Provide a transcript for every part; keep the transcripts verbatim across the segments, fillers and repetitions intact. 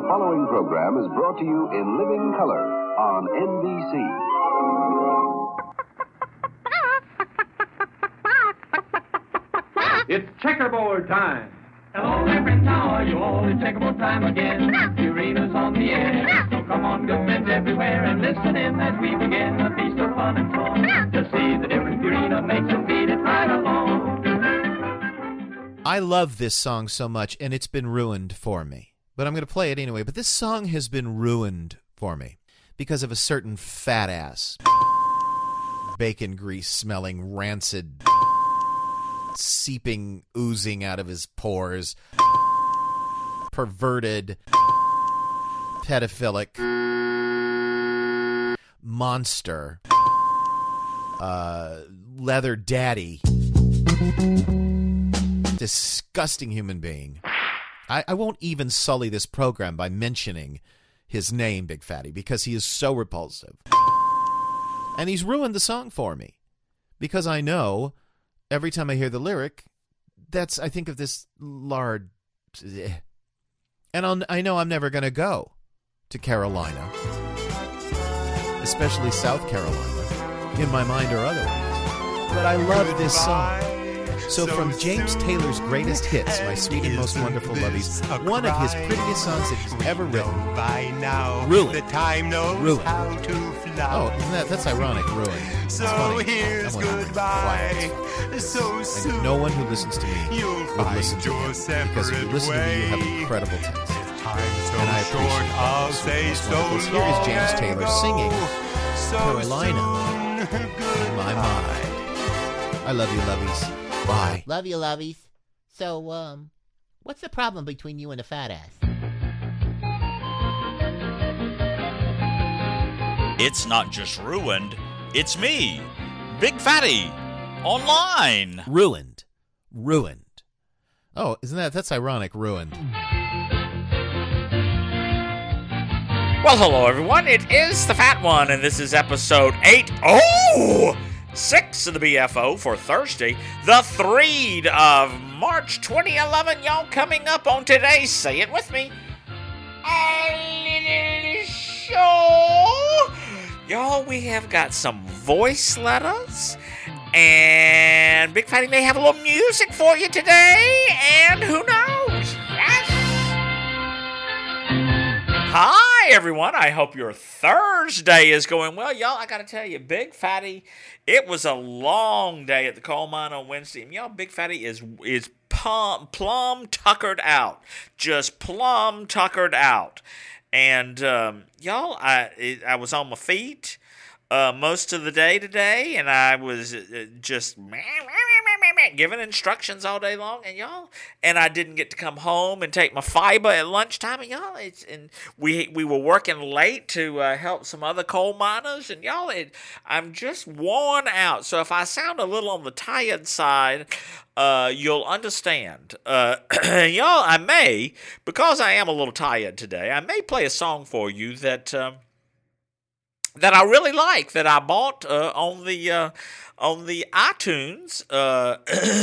following program is brought to you in living color on N B C. It's checkerboard time. Hello there, friends, how are you all? It's checkerboard time again. Purina's on the air. So come on, good friends everywhere, and listen in as we begin a feast of fun and song. To see the difference Purina makes and feed it right along. I love this song so much, and it's been ruined for me. But I'm going to play it anyway. But this song has been ruined for me because of a certain fat ass, bacon grease smelling, rancid, seeping, oozing out of his pores, perverted, pedophilic monster, uh, leather daddy, disgusting human being. I, I won't even sully this program by mentioning his name, Big Fatty, because he is so repulsive. And he's ruined the song for me because I know every time I hear the lyric, that's I think of this lard. And I'll, I know I'm never going to go to Carolina, especially South Carolina, in my mind or otherwise. But I love this song. So from James Taylor's greatest hits, My Sweet and Most Wonderful Lovies, one of his prettiest songs that he's ever written, Ruined. Ruined. Oh, isn't that, that's ironic, Ruined. It's funny. Here's goodbye. So soon. And no one who listens to me would listen to him, because if you listen to me, you have incredible taste. And I appreciate that. Say so here is James Taylor singing Carolina in my mind. I love you, lovies. Bye. Love you, lovies. So, um, what's the problem between you and the fat ass? It's not just ruined, it's me, Big Fatty, online. Ruined. Ruined. Oh, isn't that, that's ironic, ruined. Well, hello everyone, it is the Fat One, and this is episode eight oh six of the B F O for Thursday, the third of March twenty eleven. Y'all, coming up on today's, say it with me, a little show. Y'all, we have got some voice letters, and Big Fatty may have a little music for you today, and who knows? Yes. Hi, everyone. I hope your Thursday is going well. Y'all, I got to tell you, Big Fatty, it was a long day at the coal mine on Wednesday. And y'all, Big Fatty is is plum, plum tuckered out. Just plum tuckered out. And, um, y'all, I, I was on my feet uh, most of the day today, and I was uh, just giving instructions all day long, and y'all, and I didn't get to come home and take my fiber at lunchtime, and y'all, it's, and we we were working late to uh, help some other coal miners, and y'all, it, I'm just worn out. So if I sound a little on the tired side, uh, you'll understand. Uh, y'all, I may, because I am a little tired today, I may play a song for you that um, that I really like, that I bought uh, on the uh, on the iTunes, uh,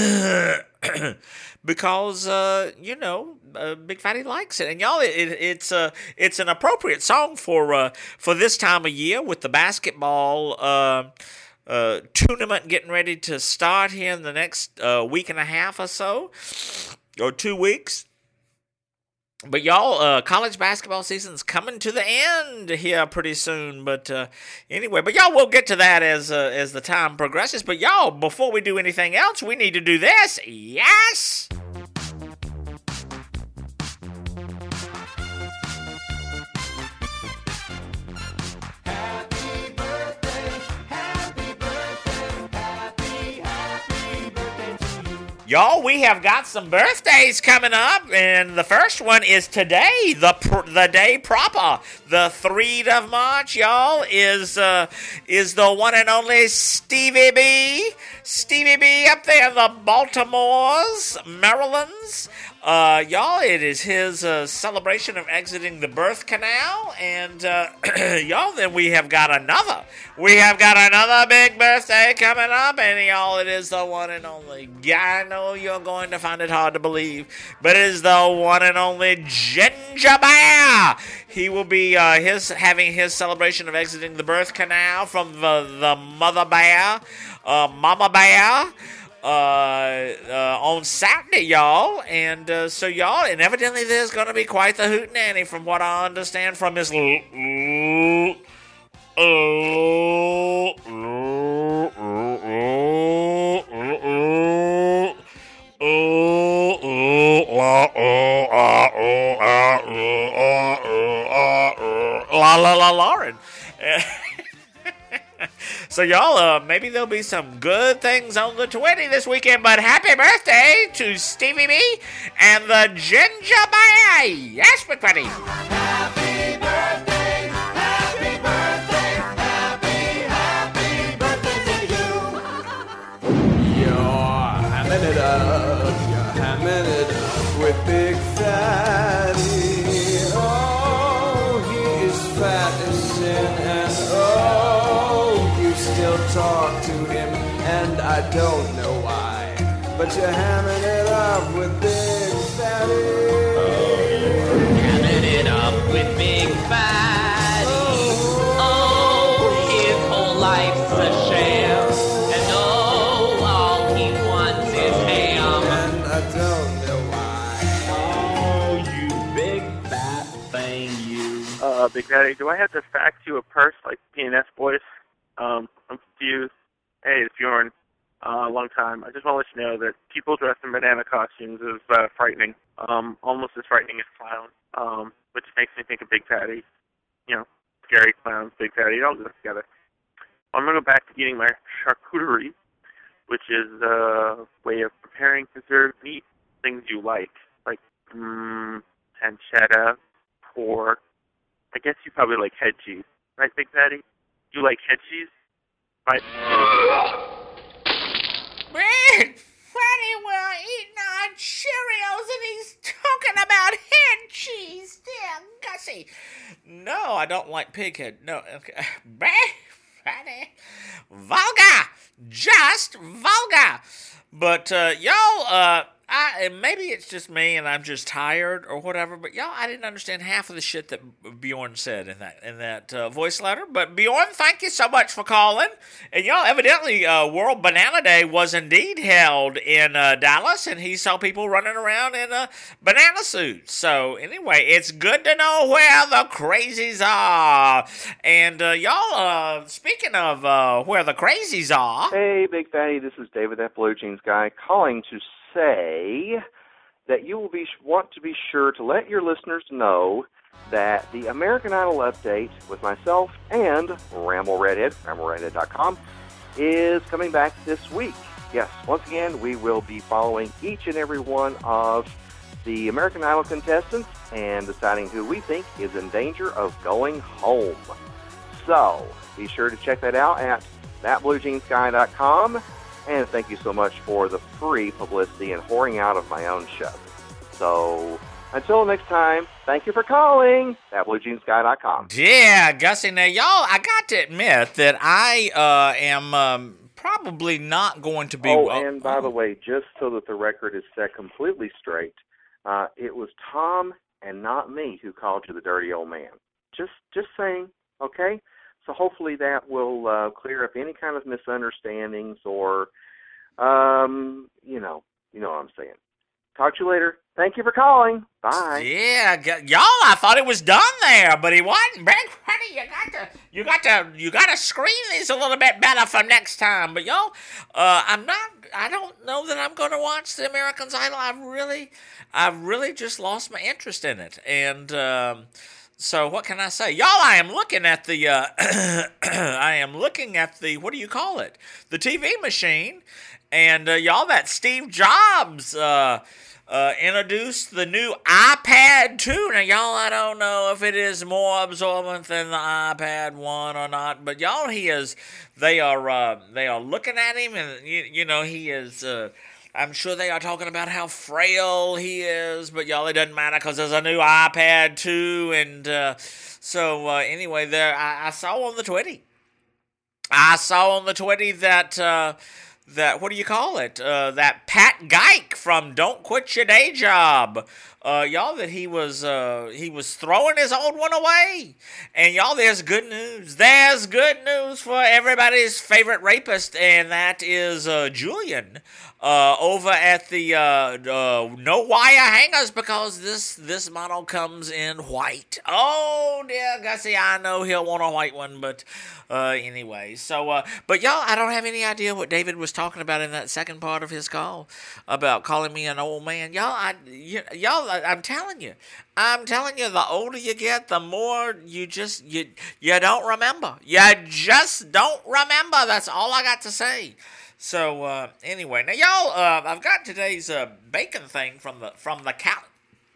because uh, you know, uh, Big Fatty likes it, and y'all, it, it, it's uh, it's an appropriate song for uh, for this time of year with the basketball uh, uh, tournament getting ready to start here in the next uh, week and a half or so, or two weeks. But y'all, uh, college basketball season's coming to the end here pretty soon. But uh, anyway, but y'all, we'll get to that as uh, as the time progresses. But y'all, before we do anything else, we need to do this. Yes! Y'all, we have got some birthdays coming up, and the first one is today, the pr- the day proper, the third of March. Y'all, is uh, is the one and only Stevie B, Stevie B up there in the Baltimores, Maryland's. Uh, y'all, it is his uh, celebration of exiting the birth canal, and uh, y'all, then we have got another. We have got another big birthday coming up, and y'all, it is the one and only Guy know you're going to find it hard to believe, but it is the one and only Ginger Bear. He will be uh, his having his celebration of exiting the birth canal from the, the mother bear, uh, Mama Bear, Uh, uh, on Saturday, y'all, and uh, so y'all, and evidently there's going to be quite the hootenanny from what I understand from his l- l- l- La la la Lauren. So y'all, uh, maybe there'll be some good things on the twenty this weekend, but happy birthday to Stevie B and the Ginger Bear. Yes, Big Fatty. Happy birthday, happy birthday, happy, happy birthday to you. You're hamming it up, you're hamming it up with Big Fatty. Oh, he is fat as sin, and oh, you still talk to him, and I don't know why, but you're hamming it up with Big Fatty. Hamming it up with Big Fatty. Oh, his whole life's a sham. And oh, all he wants is ham. And I don't know why. Oh, you big fat thing, you. Uh, Big Daddy, do I have to fax you a purse like P and S Boys? Um, I'm confused. Hey, it's Bjorn. Uh, long time. I just want to let you know that people dressed in banana costumes is uh, frightening. Um, almost as frightening as clowns. Um, which makes me think of Big Fatty. You know, scary clowns, Big Fatty, it all goes together. I'm going to go back to eating my charcuterie, which is a way of preparing preserved meat, things you like, like mm, pancetta, pork. I guess you probably like head cheese, right, Big Fatty? You like head cheese? Right. Big Fatty will eating our Cheerios and he's talking about head cheese. Damn, Gussie. No, I don't like pig head. No, okay. Big Fatty. Vulgar. Just vulgar. But, uh, y'all, uh, I, and maybe it's just me and I'm just tired or whatever, but y'all, I didn't understand half of the shit that Bjorn said in that in that uh, voice letter. But Bjorn, thank you so much for calling. And y'all, evidently, uh, World Banana Day was indeed held in uh, Dallas, and he saw people running around in uh, banana suits. So anyway, it's good to know where the crazies are. And uh, y'all, uh, speaking of uh, where the crazies are, Hey, Big Fatty, this is David, that Blue Jeans guy, calling to say that you will be want to be sure to let your listeners know that the American Idol update with myself and Ramble Redhead, ramble redhead dot com, is coming back this week. Yes, once again, we will be following each and every one of the American Idol contestants and deciding who we think is in danger of going home. So, be sure to check that out at that blue jeans guy dot com. And thank you so much for the free publicity and whoring out of my own show. So, until next time, thank you for calling, that blue jeans guy dot com. Yeah, Gussie. Now, y'all, I got to admit that I uh, am um, probably not going to be... Oh, well, and by the way, just so that the record is set completely straight, uh, it was Tom and not me who called you the dirty old man. Just, just saying, okay? So hopefully that will uh, clear up any kind of misunderstandings or, um, you know, you know what I'm saying. Talk to you later. Thank you for calling. Bye. Yeah, g- y'all, I thought it was done there, but he wasn't. Big Fatty, you got to, you got to, you got to screen these a little bit better for next time. But y'all, uh, I'm not. I don't know that I'm going to watch the American Idol. I've really, I've really just lost my interest in it, and. Um, So what can I say? Y'all, I am looking at the, uh, I am looking at the, what do you call it? The T V machine. And uh, y'all, that Steve Jobs uh, uh, introduced the new iPad two. Now, y'all, I don't know if it is more absorbent than the iPad one or not. But y'all, he is, they are, uh, they are looking at him and, you, you know, he is, uh, I'm sure they are talking about how frail he is, but y'all, it doesn't matter because there's a new iPad too, and uh, so uh, anyway, there I, I saw on the Twitty, I saw on the Twitty that uh, that what do you call it? Uh, that Pat Geik from Don't Quit Your Day Job. Uh, y'all, that he was uh, he was throwing his old one away. And y'all, there's good news. There's good news for everybody's favorite rapist, and that is uh, Julian. Uh, over at the uh, uh, no wire hangers, because this this model comes in white. Oh dear, Gussie, I know he'll want a white one, but uh, anyway. So, uh, but y'all, I don't have any idea what David was talking about in that second part of his call about calling me an old man. Y'all, I, y- y'all, I, I'm telling you, I'm telling you, the older you get, the more you just you you don't remember. You just don't remember. That's all I got to say. So uh, anyway, now y'all, uh, I've got today's uh, bacon thing from the from the cal-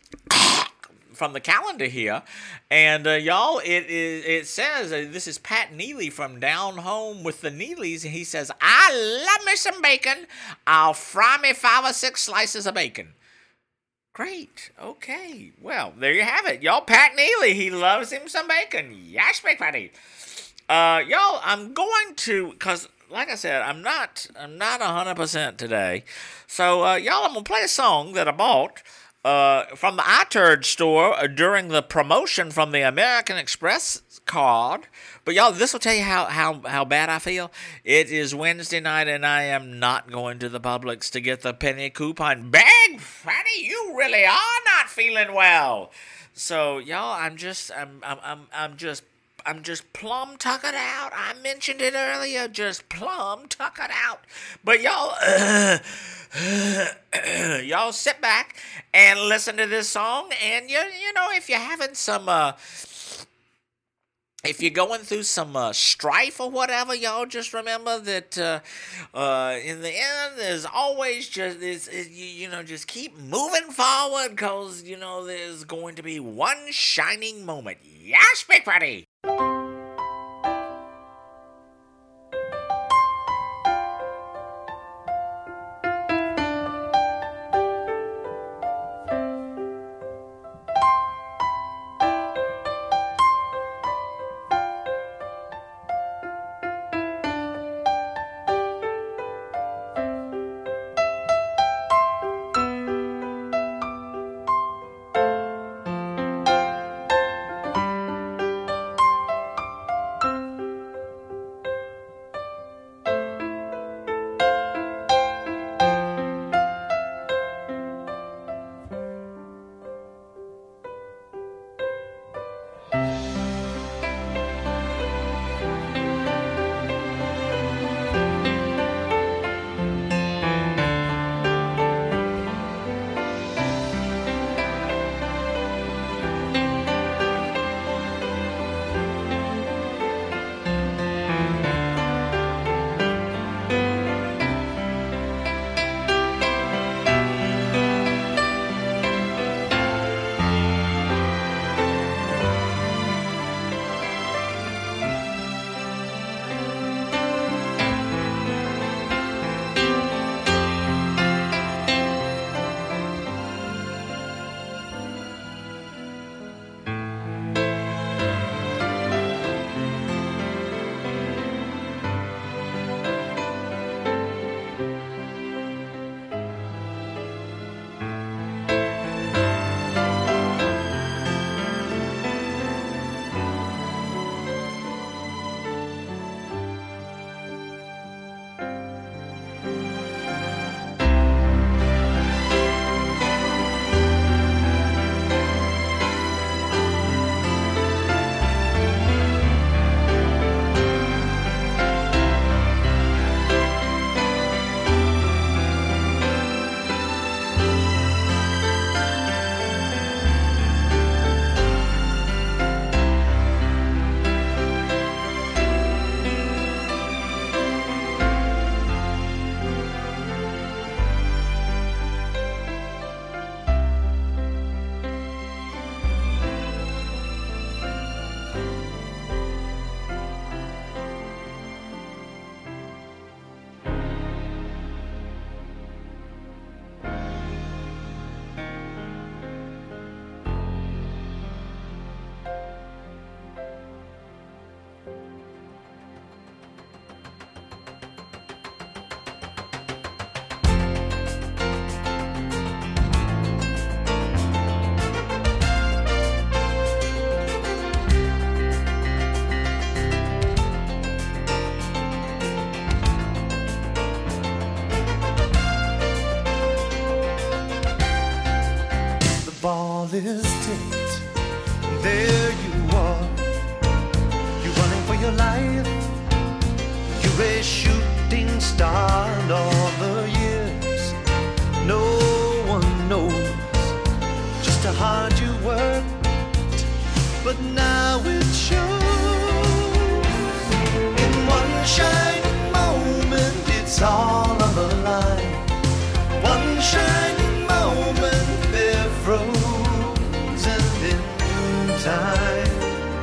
from the calendar here, and uh, y'all, it is it says uh, this is Pat Neely from Down Home with the Neelys, and he says, "I love me some bacon. I'll fry me five or six slices of bacon." Great. Okay. Well, there you have it, y'all. Pat Neely, he loves him some bacon. Yes, Big Patty. Uh, y'all, I'm going to cause. Like I said, I'm not I'm not one hundred percent today. So, uh, y'all, I'm going to play a song that I bought uh, from the iTurd store uh, during the promotion from the American Express card. But, y'all, this will tell you how, how, how bad I feel. It is Wednesday night, and I am not going to the Publix to get the penny coupon. Big Fatty, you really are not feeling well. So, y'all, I'm just, I'm, I'm, I'm, I'm just I'm just plumb tuckered out. I mentioned it earlier, just plumb tuckered out. But y'all, uh, y'all sit back and listen to this song. And you, you know, if you're having some, uh, if you're going through some uh, strife or whatever, y'all just remember that uh, uh, in the end, there's always just is you, you know just keep moving forward, cause you know there's going to be one shining moment. Yes, Big Party. this tent. There you are, you're running for your life. You're a shooting star, and all the years no one knows just how hard you worked, but now it shows. In one shining moment, it's all on the line. One shining moment, they're frozen in time.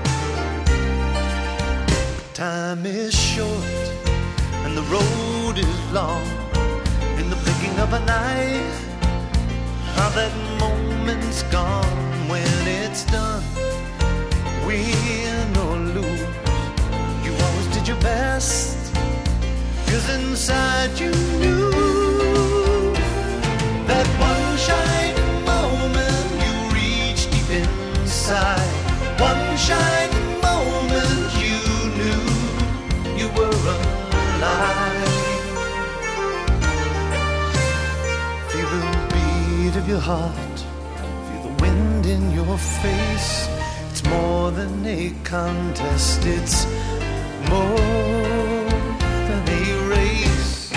Time is short and the road is long. In the blinking of an eye, how that moment's gone. When it's done, win or lose, you always did your best, 'cause inside you knew that one shining moment you reached deep inside. One shining moment you knew you were alive. Feel the beat of your heart, feel the wind in your face. It's more than a contest, it's more than a race.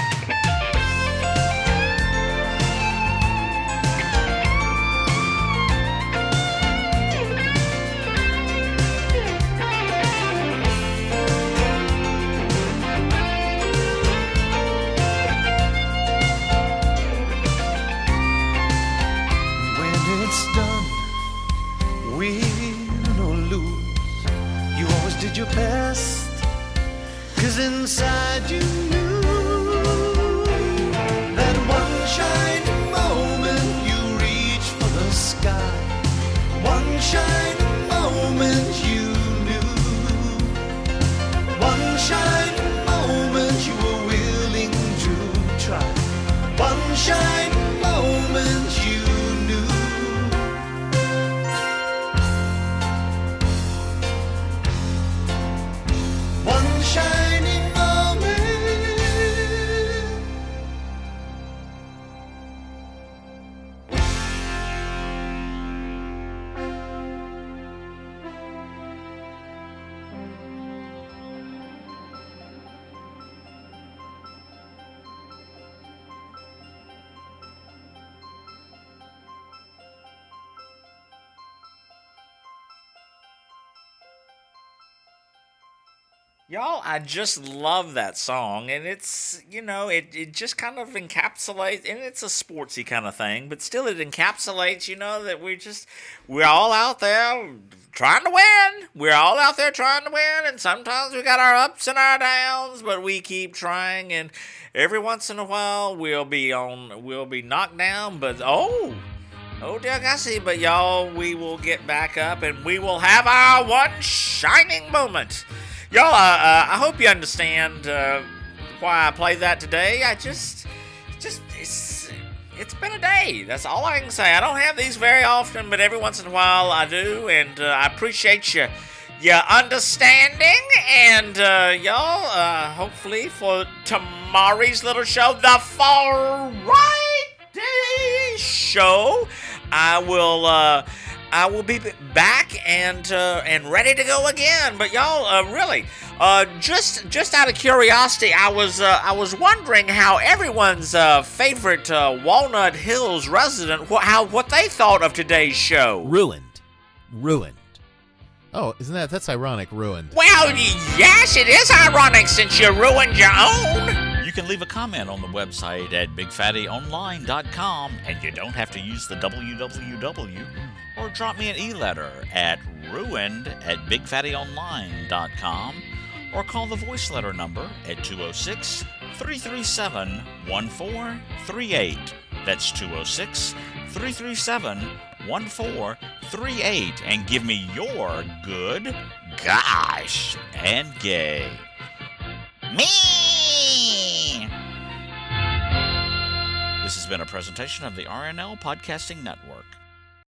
When it's done, win or lose, you always did your best, 'cause inside you knew that one shining moment you reached for the sky. One shining moment you knew. One shining moment you were willing to try. One shining moment you knew. One shining moment. Y'all, I just love that song, and it's, you know, it, it just kind of encapsulates, and it's a sportsy kind of thing, but still it encapsulates, you know, that we're just, we're all out there trying to win. We're all out there trying to win, and sometimes we got our ups and our downs, but we keep trying, and every once in a while we'll be on, we'll be knocked down, but oh, oh dear Gussie, but y'all, we will get back up, and we will have our one shining moment. Y'all, uh, uh, I hope you understand uh, why I played that today. I just, just, it's, it's been a day. That's all I can say. I don't have these very often, but every once in a while I do, and uh, I appreciate you, your understanding. And uh, y'all, uh, hopefully for tomorrow's little show, the Far Right Day Show, I will. Uh, I will be back and uh, and ready to go again. But y'all, uh, really, uh, just just out of curiosity, I was uh, I was wondering how everyone's uh, favorite uh, Walnut Hills resident, wh- how what they thought of today's show. Ruined, ruined. Oh, isn't that that's ironic? Ruined. Well, yes, it is ironic since you ruined your own. You can leave a comment on the website at big fatty online dot com, and you don't have to use the w w w. Or drop me an e-letter at ruined at big fatty online dot com, or call the voice letter number at two oh six, three three seven, one four three eight. That's two oh six, three three seven, one four three eight, and give me your good, gosh, and gay. Me! This has been a presentation of the R N L Podcasting Network.